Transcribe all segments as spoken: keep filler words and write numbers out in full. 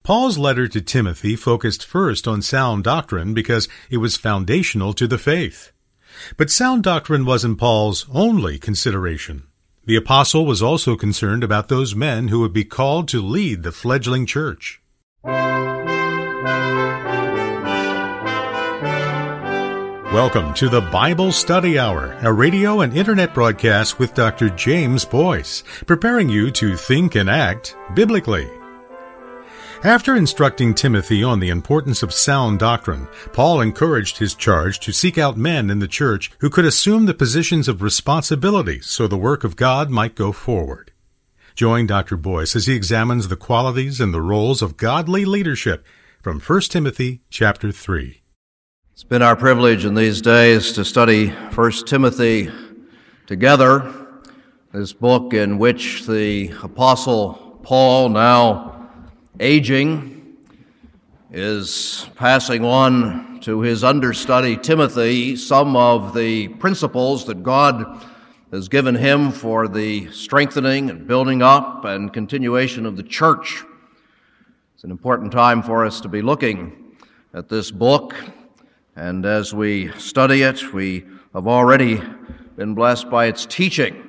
Paul's letter to Timothy focused first on sound doctrine because it was foundational to the faith. But sound doctrine wasn't Paul's only consideration. The apostle was also concerned about those men who would be called to lead the fledgling church. Welcome to the Bible Study Hour, a radio and internet broadcast with Doctor James Boyce, preparing you to think and act biblically. After instructing Timothy on the importance of sound doctrine, Paul encouraged his charge to seek out men in the church who could assume the positions of responsibility so the work of God might go forward. Join Doctor Boyce as he examines the qualities and the roles of godly leadership from First Timothy chapter three. It's been our privilege in these days to study First Timothy together, this book in which the Apostle Paul, now aging, is passing on to his understudy Timothy some of the principles that God has given him for the strengthening and building up and continuation of the church. It's an important time for us to be looking at this book, and as we study it, we have already been blessed by its teaching.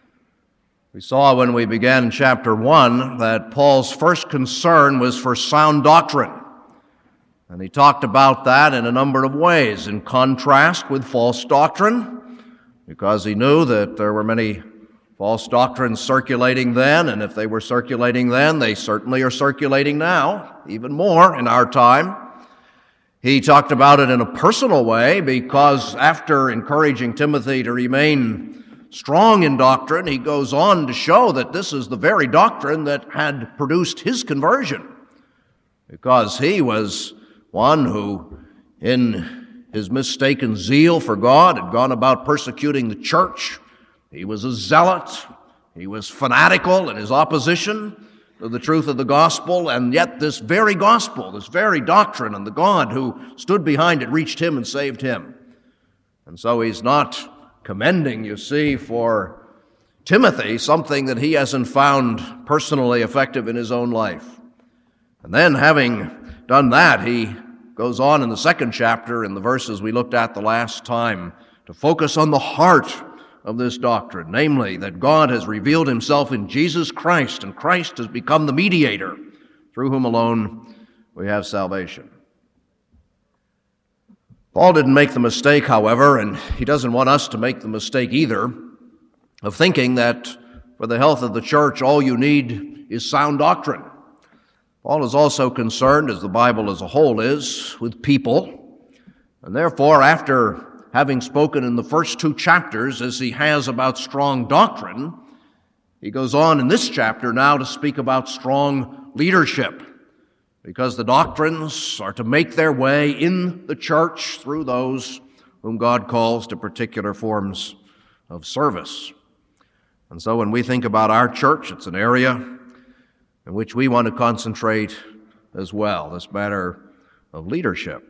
We saw when we began in chapter one that Paul's first concern was for sound doctrine. And he talked about that in a number of ways, in contrast with false doctrine, because he knew that there were many false doctrines circulating then, and if they were circulating then, they certainly are circulating now, even more in our time. He talked about it in a personal way, because after encouraging Timothy to remain strong in doctrine, he goes on to show that this is the very doctrine that had produced his conversion, because he was one who, in his mistaken zeal for God, had gone about persecuting the church. He was a zealot. He was fanatical in his opposition to the truth of the gospel, and yet this very gospel, this very doctrine, and the God who stood behind it reached him and saved him. And so he's not commending, you see, for Timothy something that he hasn't found personally effective in his own life. And then, having done that, he goes on in the second chapter, in the verses we looked at the last time, to focus on the heart of this doctrine, namely that God has revealed himself in Jesus Christ, and Christ has become the mediator, through whom alone we have salvation. Paul didn't make the mistake, however, and he doesn't want us to make the mistake either, of thinking that for the health of the church, all you need is sound doctrine. Paul is also concerned, as the Bible as a whole is, with people, and therefore, after having spoken in the first two chapters, as he has about strong doctrine, he goes on in this chapter now to speak about strong leadership, because the doctrines are to make their way in the church through those whom God calls to particular forms of service. And so when we think about our church, it's an area in which we want to concentrate as well, this matter of leadership.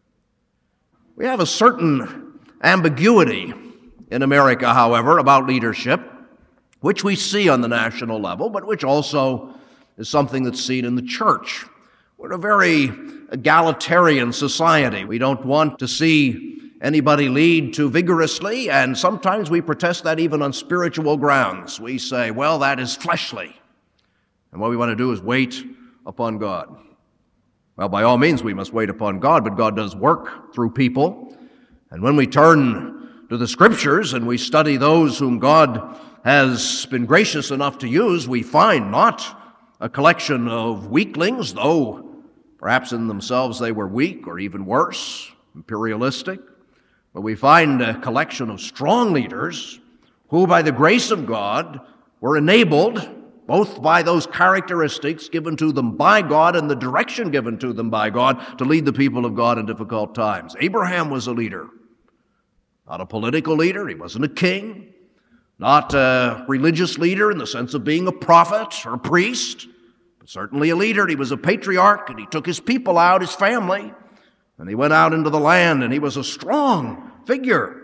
We have a certain ambiguity in America, however, about leadership, which we see on the national level, but which also is something that's seen in the church. We're a very egalitarian society. We don't want to see anybody lead too vigorously, and sometimes we protest that even on spiritual grounds. We say, well, that is fleshly, and what we want to do is wait upon God. Well, by all means, we must wait upon God, but God does work through people, and when we turn to the Scriptures and we study those whom God has been gracious enough to use, we find not a collection of weaklings, though perhaps in themselves they were weak, or even worse, imperialistic. But we find a collection of strong leaders who, by the grace of God, were enabled, both by those characteristics given to them by God and the direction given to them by God, to lead the people of God in difficult times. Abraham was a leader, not a political leader. He wasn't a king, not a religious leader in the sense of being a prophet or a priest, but certainly a leader. He was a patriarch, and he took his people out, his family, and he went out into the land, and he was a strong figure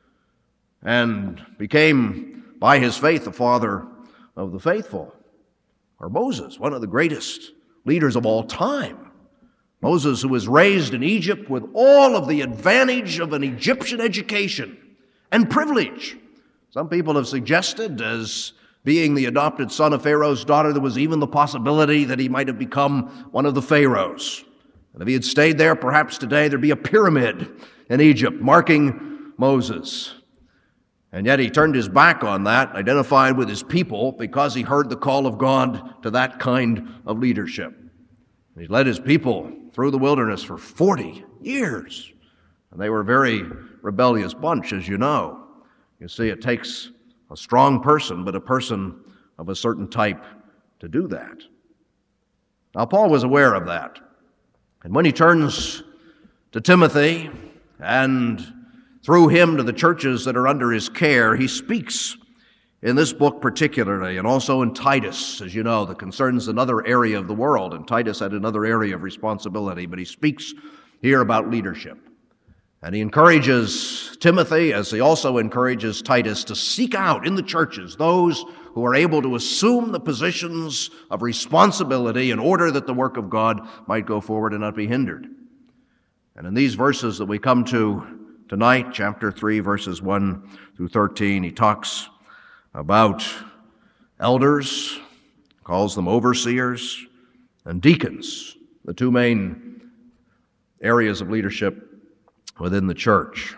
and became, by his faith, the father of the faithful. Or Moses, one of the greatest leaders of all time. Moses, who was raised in Egypt with all of the advantage of an Egyptian education and privilege. Some people have suggested, as being the adopted son of Pharaoh's daughter, there was even the possibility that he might have become one of the pharaohs. And if he had stayed there, perhaps today there'd be a pyramid in Egypt marking Moses. And yet he turned his back on that, identified with his people, because he heard the call of God to that kind of leadership. He led his people through the wilderness for forty years. And they were a very rebellious bunch, as you know. You see, it takes a strong person, but a person of a certain type to do that. Now, Paul was aware of that. And when he turns to Timothy and through him to the churches that are under his care, he speaks in this book particularly, and also in Titus, as you know, that concerns another area of the world, and Titus had another area of responsibility, but he speaks here about leadership. And he encourages Timothy, as he also encourages Titus, to seek out in the churches those who are able to assume the positions of responsibility in order that the work of God might go forward and not be hindered. And in these verses that we come to tonight, chapter three, verses one through thirteen, he talks about elders, calls them overseers, and deacons, the two main areas of leadership within the church.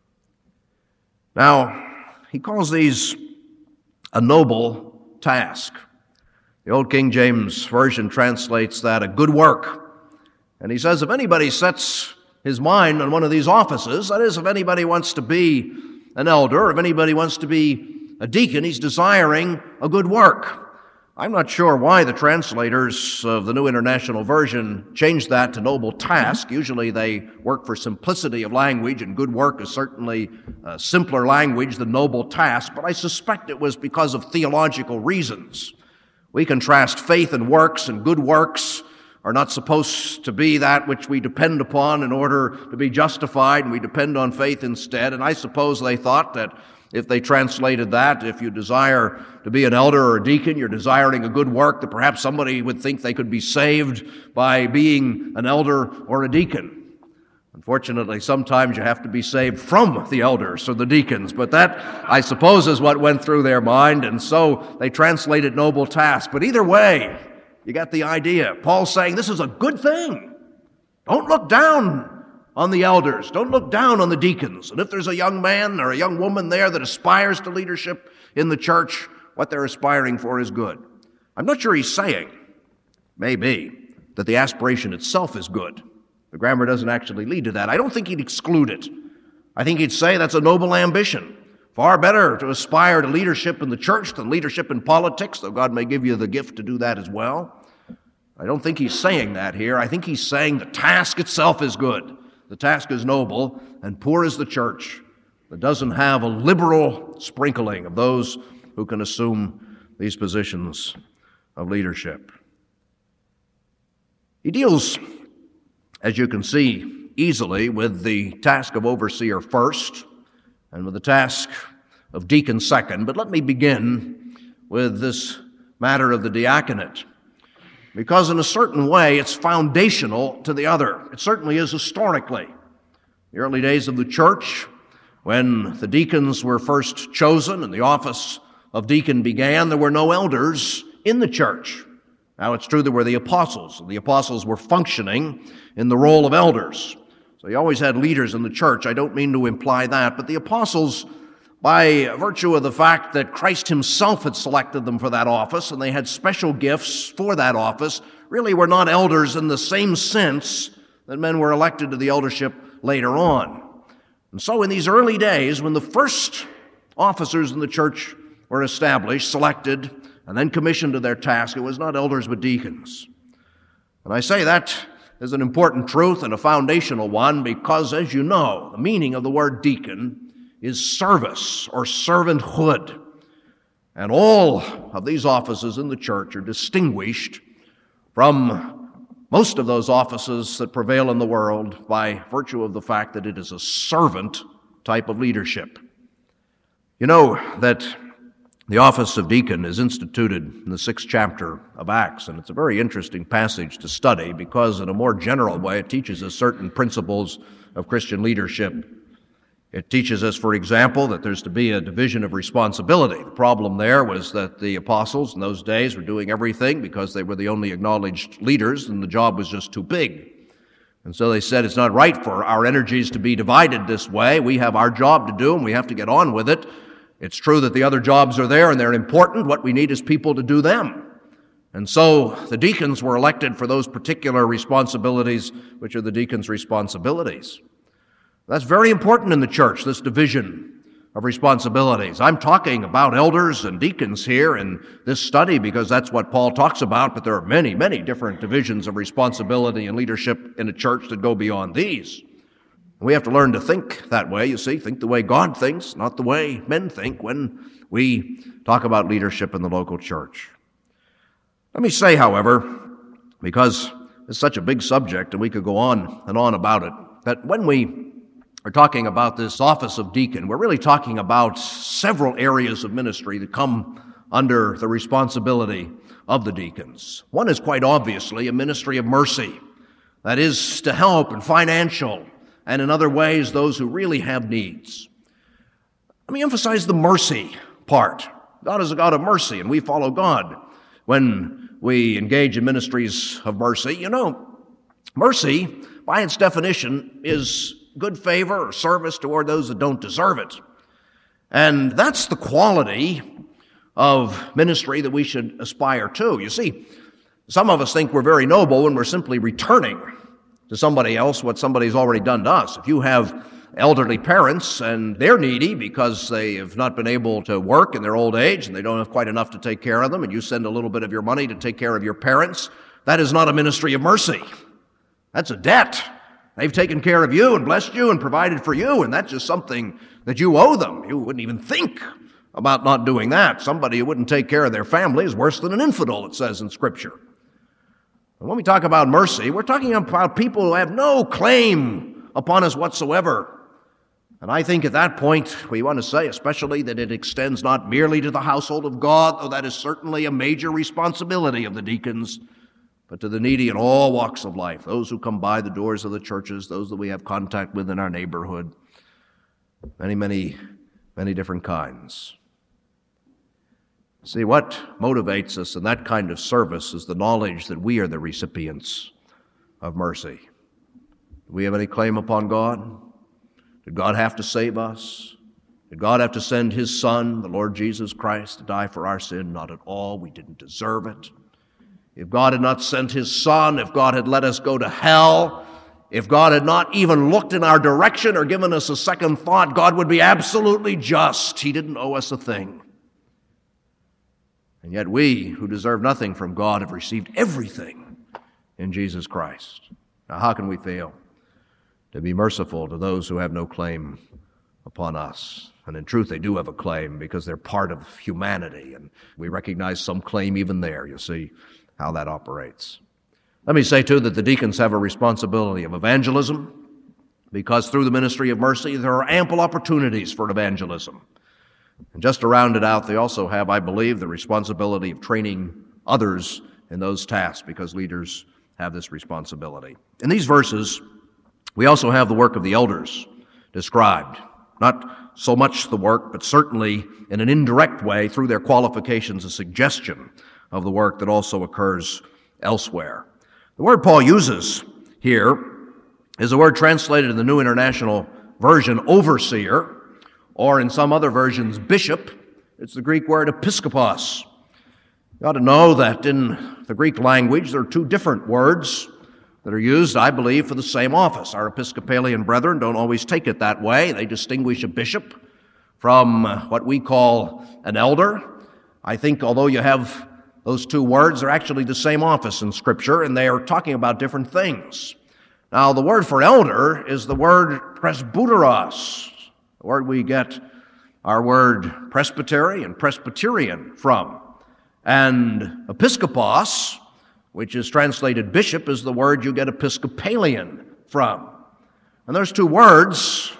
Now, he calls these a noble task. The old King James Version translates that a good work. And he says if anybody sets his mind on one of these offices, that is, if anybody wants to be an elder, or if anybody wants to be a deacon, he's desiring a good work. I'm not sure why the translators of the New International Version changed that to noble task. Usually they work for simplicity of language, and good work is certainly a simpler language than noble task, but I suspect it was because of theological reasons. We contrast faith and works, and good works are not supposed to be that which we depend upon in order to be justified, and we depend on faith instead. And I suppose they thought that if they translated that, if you desire to be an elder or a deacon, you're desiring a good work, that perhaps somebody would think they could be saved by being an elder or a deacon. Unfortunately, sometimes you have to be saved from the elders or the deacons, but that, I suppose, is what went through their mind, and so they translated noble task. But either way, you got the idea. Paul's saying this is a good thing. Don't look down on the elders. Don't look down on the deacons. And if there's a young man or a young woman there that aspires to leadership in the church, what they're aspiring for is good. I'm not sure he's saying, maybe, that the aspiration itself is good. The grammar doesn't actually lead to that. I don't think he'd exclude it. I think he'd say that's a noble ambition. Far better to aspire to leadership in the church than leadership in politics, though God may give you the gift to do that as well. I don't think he's saying that here. I think he's saying the task itself is good. The task is noble, and poor is the church that doesn't have a liberal sprinkling of those who can assume these positions of leadership. He deals, as you can see, easily with the task of overseer first, and with the task of deacon second. But let me begin with this matter of the diaconate, because in a certain way it's foundational to the other. It certainly is historically. The early days of the church, when the deacons were first chosen and the office of deacon began, there were no elders in the church. Now, it's true there were the apostles, and the apostles were functioning in the role of elders. So you always had leaders in the church. I don't mean to imply that, but the apostles, by virtue of the fact that Christ himself had selected them for that office, and they had special gifts for that office, really were not elders in the same sense that men were elected to the eldership later on. And so in these early days, when the first officers in the church were established, selected, and then commissioned to their task, it was not elders but deacons. And I say that is an important truth and a foundational one because, as you know, the meaning of the word deacon is service or servanthood. And all of these offices in the church are distinguished from most of those offices that prevail in the world by virtue of the fact that it is a servant type of leadership. You know that The office of deacon is instituted in the sixth chapter of Acts, and it's a very interesting passage to study because in a more general way it teaches us certain principles of Christian leadership. It teaches us, for example, that there's to be a division of responsibility. The problem there was that the apostles in those days were doing everything because they were the only acknowledged leaders, and the job was just too big. And so they said, it's not right for our energies to be divided this way. We have our job to do, and we have to get on with it. It's true that the other jobs are there, and they're important. What we need is people to do them. And so the deacons were elected for those particular responsibilities, which are the deacons' responsibilities. That's very important in the church, this division of responsibilities. I'm talking about elders and deacons here in this study because that's what Paul talks about, but there are many, many different divisions of responsibility and leadership in a church that go beyond these. We have to learn to think that way, you see, think the way God thinks, not the way men think when we talk about leadership in the local church. Let me say, however, because it's such a big subject and we could go on and on about it, that when we are talking about this office of deacon, we're really talking about several areas of ministry that come under the responsibility of the deacons. One is quite obviously a ministry of mercy, that is to help in financial and in other ways those who really have needs. Let me emphasize the mercy part. God is a God of mercy, and we follow God when we engage in ministries of mercy. You know, mercy, by its definition, is good favor or service toward those that don't deserve it. And that's the quality of ministry that we should aspire to. You see, some of us think we're very noble when we're simply returning to somebody else what somebody's already done to us. If you have elderly parents and they're needy because they have not been able to work in their old age and they don't have quite enough to take care of them, and you send a little bit of your money to take care of your parents, that is not a ministry of mercy. That's a debt. They've taken care of you and blessed you and provided for you, and that's just something that you owe them. You wouldn't even think about not doing that. Somebody who wouldn't take care of their family is worse than an infidel, it says in Scripture. And when we talk about mercy, we're talking about people who have no claim upon us whatsoever. And I think at that point, we want to say especially that it extends not merely to the household of God, though that is certainly a major responsibility of the deacons, but to the needy in all walks of life, those who come by the doors of the churches, those that we have contact with in our neighborhood, many, many, many different kinds. See, what motivates us in that kind of service is the knowledge that we are the recipients of mercy. Do we have any claim upon God? Did God have to save us? Did God have to send His Son, the Lord Jesus Christ, to die for our sin? Not at all. We didn't deserve it. If God had not sent His Son, if God had let us go to hell, if God had not even looked in our direction or given us a second thought, God would be absolutely just. He didn't owe us a thing. And yet we, who deserve nothing from God, have received everything in Jesus Christ. Now, how can we fail to be merciful to those who have no claim upon us? And in truth, they do have a claim because they're part of humanity, and we recognize some claim even there. You see how that operates. Let me say, too, that the deacons have a responsibility of evangelism, because through the ministry of mercy, there are ample opportunities for evangelism. And just to round it out, they also have, I believe, the responsibility of training others in those tasks, because leaders have this responsibility. In these verses, we also have the work of the elders described. Not so much the work, but certainly in an indirect way, through their qualifications, a suggestion of the work that also occurs elsewhere. The word Paul uses here is a word translated in the New International Version, overseer, or in some other versions, bishop. It's the Greek word episkopos. You ought to know that in the Greek language, there are two different words that are used, I believe, for the same office. Our Episcopalian brethren don't always take it that way. They distinguish a bishop from what we call an elder. I think although you have those two words, they're actually the same office in Scripture, and they are talking about different things. Now, the word for elder is the word presbyteros, the word we get our word presbytery and Presbyterian from. And episkopos, which is translated bishop, is the word you get Episcopalian from. And those two words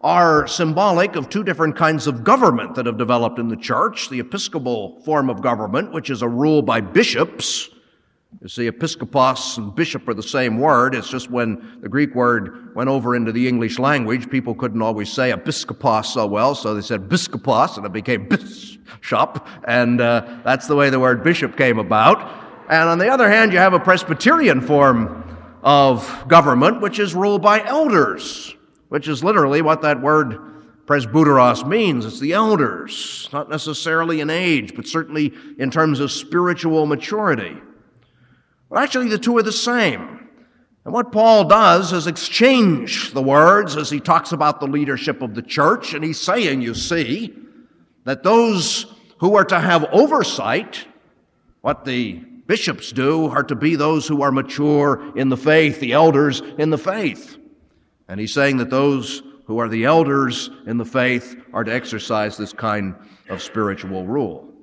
are symbolic of two different kinds of government that have developed in the church. The Episcopal form of government, which is a rule by bishops. You see, episkopos and bishop are the same word. It's just when the Greek word went over into the English language, people couldn't always say episkopos so well, so they said biskopos, and it became bishop, and uh, that's the way the word bishop came about. And on the other hand, you have a Presbyterian form of government, which is ruled by elders, which is literally what that word presbyteros means. It's the elders, not necessarily in age, but certainly in terms of spiritual maturity. But actually, the two are the same. And what Paul does is exchange the words as he talks about the leadership of the church, and he's saying, you see, that those who are to have oversight, what the bishops do, are to be those who are mature in the faith, the elders in the faith. And he's saying that those who are the elders in the faith are to exercise this kind of spiritual rule.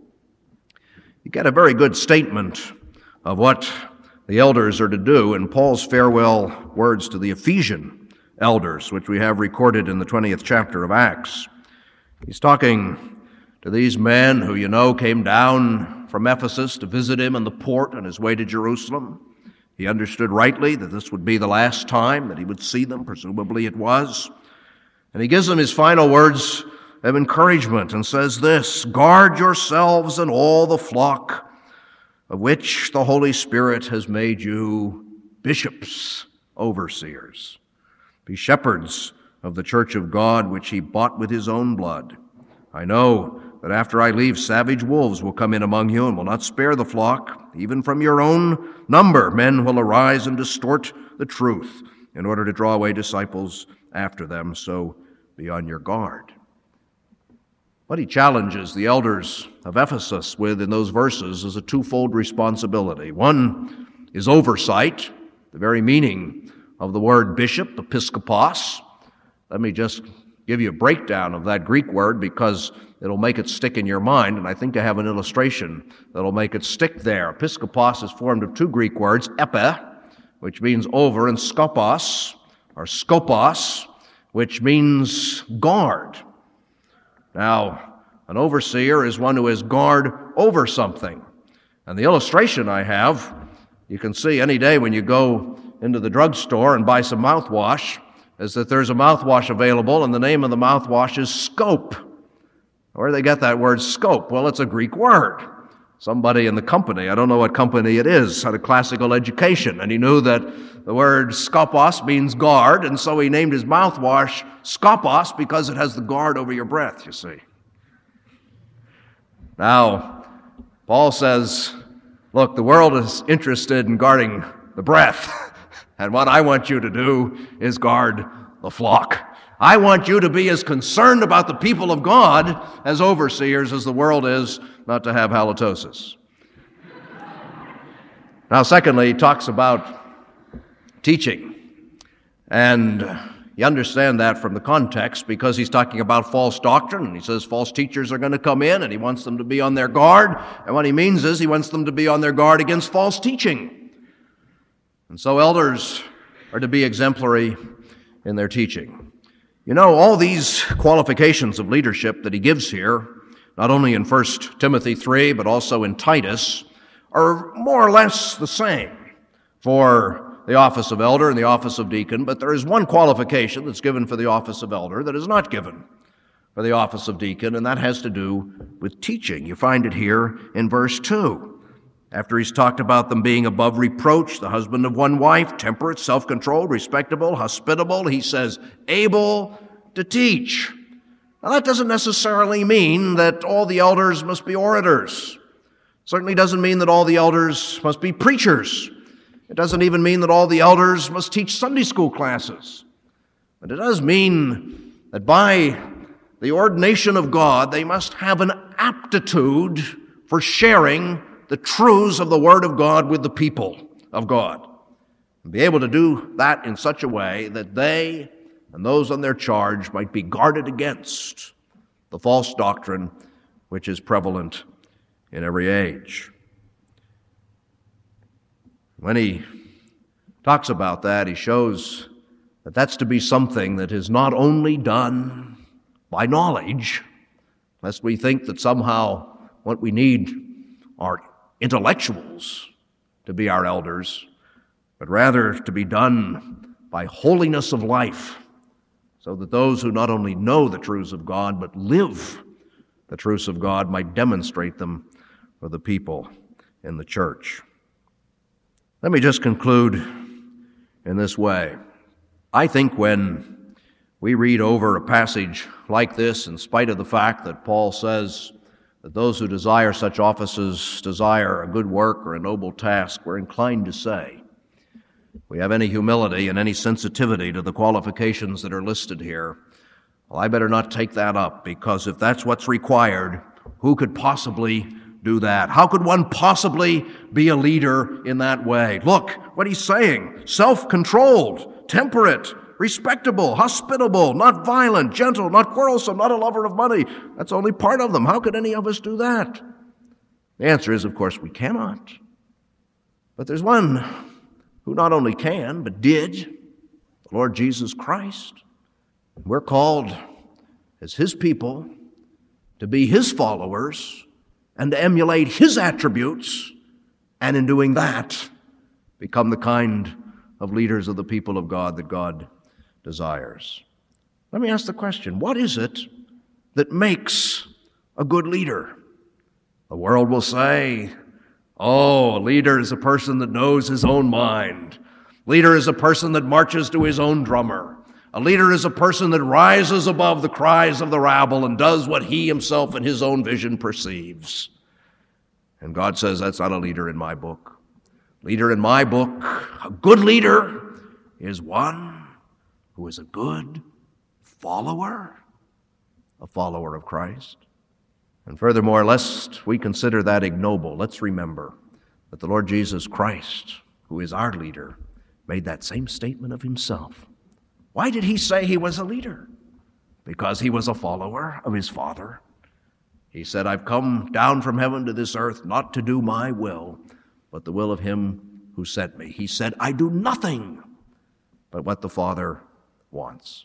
You get a very good statement of what the elders are to do in Paul's farewell words to the Ephesian elders, which we have recorded in the twentieth chapter of Acts. He's talking to these men who, you know, came down from Ephesus to visit him in the port on his way to Jerusalem. He understood rightly that this would be the last time that he would see them. Presumably it was. And he gives them his final words of encouragement and says this, "Guard yourselves and all the flock of which the Holy Spirit has made you bishops, overseers. Be shepherds of the church of God, which he bought with his own blood. I know that after I leave, savage wolves will come in among you and will not spare the flock. Even from your own number, men will arise and distort the truth in order to draw away disciples after them. So be on your guard." What he challenges the elders of Ephesus with in those verses is a twofold responsibility. One is oversight, the very meaning of the word bishop, episkopos. Let me just give you a breakdown of that Greek word because it'll make it stick in your mind, and I think I have an illustration that'll make it stick there. Episkopos is formed of two Greek words, epe, which means over, and skopos, or skopos, which means guard. Now, an overseer is one who is guard over something. And the illustration I have, you can see any day when you go into the drugstore and buy some mouthwash, is that there's a mouthwash available, and the name of the mouthwash is Scope. Where do they get that word Scope? Well, it's a Greek word. Somebody in the company, I don't know what company it is, had a classical education, and he knew that the word skopos means guard, and so he named his mouthwash Skopos because it has the guard over your breath, you see. Now, Paul says, look, the world is interested in guarding the breath, and what I want you to do is guard the flock. I want you to be as concerned about the people of God as overseers as the world is not to have halitosis. Now, secondly, he talks about teaching. And you understand that from the context because he's talking about false doctrine. And he says false teachers are going to come in and he wants them to be on their guard. And what he means is he wants them to be on their guard against false teaching. And so elders are to be exemplary in their teaching. You know, all these qualifications of leadership that he gives here, not only in First Timothy three, but also in Titus, are more or less the same for the office of elder and the office of deacon, but there is one qualification that's given for the office of elder that is not given for the office of deacon, and that has to do with teaching. You find it here in verse two. After he's talked about them being above reproach, the husband of one wife, temperate, self-controlled, respectable, hospitable, he says, able to teach. Now that doesn't necessarily mean that all the elders must be orators. Certainly doesn't mean that all the elders must be preachers. It doesn't even mean that all the elders must teach Sunday school classes. But it does mean that by the ordination of God, they must have an aptitude for sharing the truths of the Word of God with the people of God. And be able to do that in such a way that they and those on their charge might be guarded against the false doctrine which is prevalent in every age. When he talks about that, he shows that that's to be something that is not only done by knowledge, lest we think that somehow what we need are intellectuals to be our elders, but rather to be done by holiness of life, so that those who not only know the truths of God, but live the truths of God might demonstrate them for the people in the church. Let me just conclude in this way. I think when we read over a passage like this, in spite of the fact that Paul says that those who desire such offices desire a good work or a noble task, we're inclined to say, we have any humility and any sensitivity to the qualifications that are listed here, well, I better not take that up, because if that's what's required, who could possibly do that? How could one possibly be a leader in that way? Look what he's saying: self-controlled, temperate, respectable, hospitable, not violent, gentle, not quarrelsome, not a lover of money. That's only part of them. How could any of us do that? The answer is, of course, we cannot. But there's one who not only can, but did, the Lord Jesus Christ. We're called as His people to be His followers and to emulate His attributes, and in doing that, become the kind of leaders of the people of God that God desires. Let me ask the question, what is it that makes a good leader? The world will say, oh, a leader is a person that knows his own mind. Leader is a person that marches to his own drummer. A leader is a person that rises above the cries of the rabble and does what he himself in his own vision perceives. And God says, that's not a leader in my book. Leader in my book, a good leader, is one who is a good follower, a follower of Christ. And furthermore, lest we consider that ignoble, let's remember that the Lord Jesus Christ, who is our leader, made that same statement of himself. Why did he say he was a leader? Because he was a follower of his Father. He said, I've come down from heaven to this earth not to do my will, but the will of him who sent me. He said, I do nothing but what the Father wants.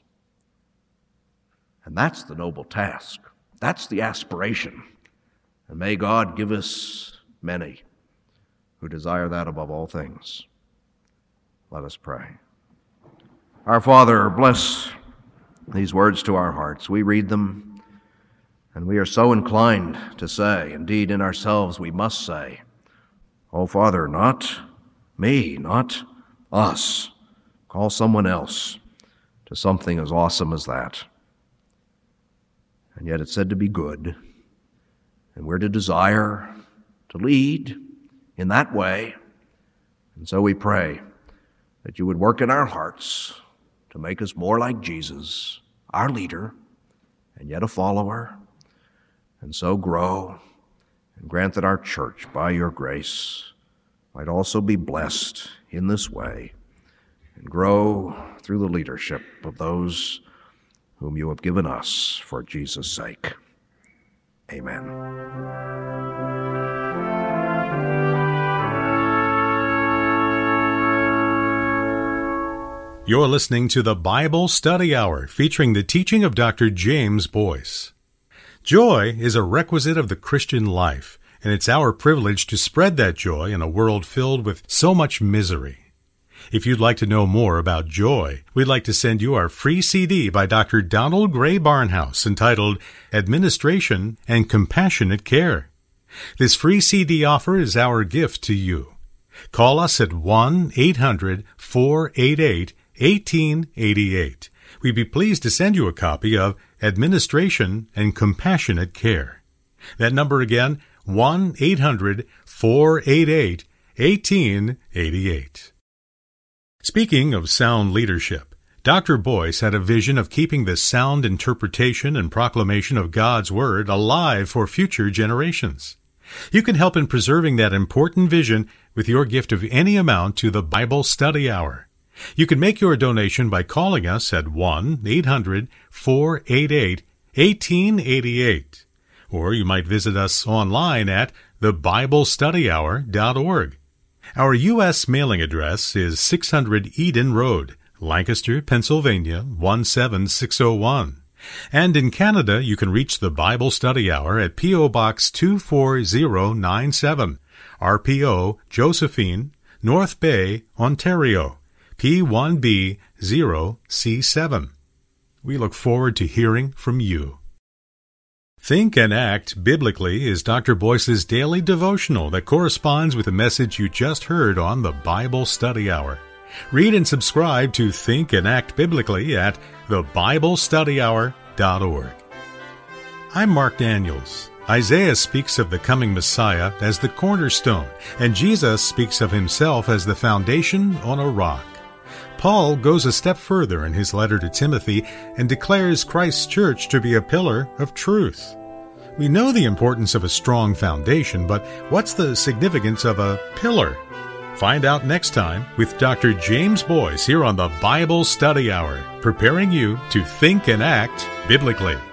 And that's the noble task. That's the aspiration. And may God give us many who desire that above all things. Let us pray. Our Father, bless these words to our hearts. We read them, and we are so inclined to say, indeed in ourselves we must say, oh, Father, not me, not us. Call someone else to something as awesome as that. And yet it's said to be good, and we're to desire to lead in that way. And so we pray that you would work in our hearts to make us more like Jesus, our leader, and yet a follower, and so grow, and grant that our church, by your grace, might also be blessed in this way, and grow through the leadership of those whom you have given us for Jesus' sake. Amen. You're listening to the Bible Study Hour, featuring the teaching of Doctor James Boyce. Joy is a requisite of the Christian life, and it's our privilege to spread that joy in a world filled with so much misery. If you'd like to know more about joy, we'd like to send you our free C D by Doctor Donald Gray Barnhouse entitled Administration and Compassionate Care. This free C D offer is our gift to you. Call us at one eight hundred four eight eight eighteen eighty-eight. We'd be pleased to send you a copy of Administration and Compassionate Care. That number again, one eight hundred four eight eight eighteen eighty-eight. Speaking of sound leadership, Doctor Boyce had a vision of keeping the sound interpretation and proclamation of God's Word alive for future generations. You can help in preserving that important vision with your gift of any amount to the Bible Study Hour. You can make your donation by calling us at one eight hundred four eight eight eighteen eighty-eight. Or you might visit us online at the bible study hour dot org. Our U S mailing address is six hundred Eden Road, Lancaster, Pennsylvania, one seven six oh one. And in Canada, you can reach the Bible Study Hour at P O. Box two four zero nine seven, R P O Josephine, North Bay, Ontario, P one B zero C seven. We look forward to hearing from you. Think and Act Biblically is Doctor Boyce's daily devotional that corresponds with the message you just heard on the Bible Study Hour. Read and subscribe to Think and Act Biblically at the bible study hour dot org. I'm Mark Daniels. Isaiah speaks of the coming Messiah as the cornerstone, and Jesus speaks of himself as the foundation on a rock. Paul goes a step further in his letter to Timothy and declares Christ's church to be a pillar of truth. We know the importance of a strong foundation, but what's the significance of a pillar? Find out next time with Doctor James Boyce here on the Bible Study Hour, preparing you to think and act biblically.